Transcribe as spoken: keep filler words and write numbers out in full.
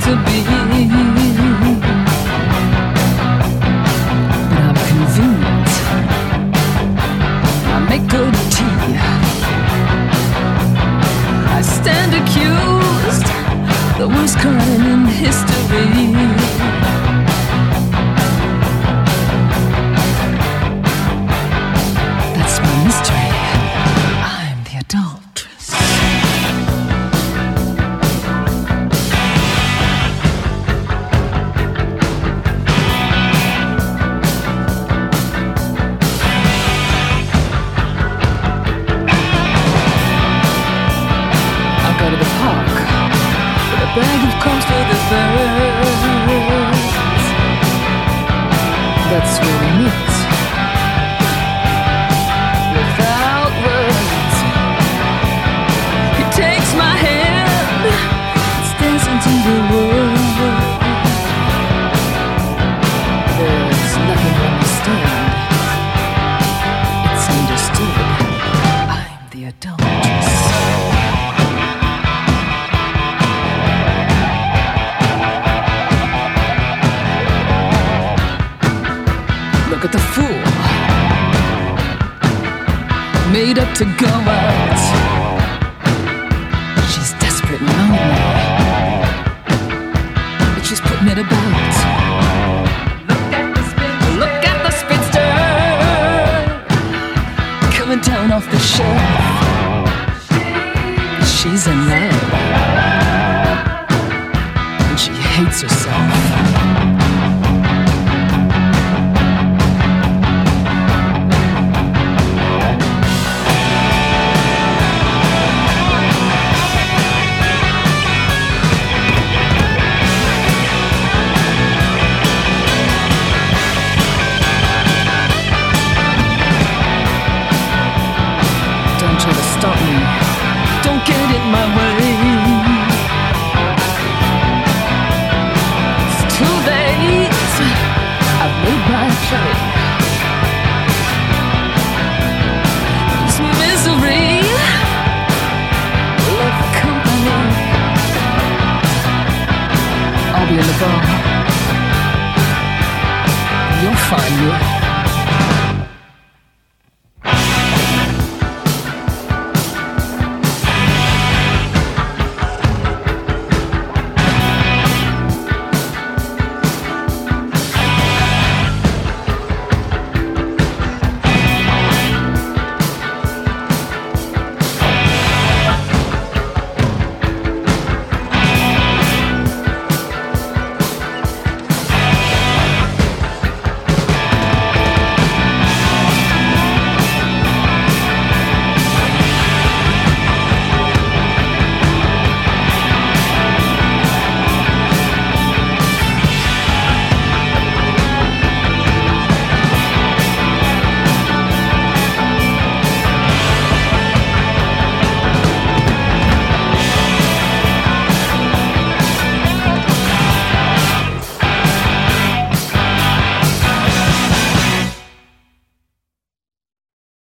to be. But I'm convenient. I make good tea. I stand accused, the worst crime in history. That's my mystery. I'm the adulteress. I'll go to the park with a bag of cones for the birds. That's where we meet. Without words, he takes my hand, stares into the world. There's nothing to understand. It's understood. I'm the adulteress. Look at the fool, made up to go out. She's desperate and lonely, but she's putting it about. Look at the spinster, look at the spinster, coming down off the shelf. She's in love, and she hates herself. Don't try to stop me. Don't get in my way.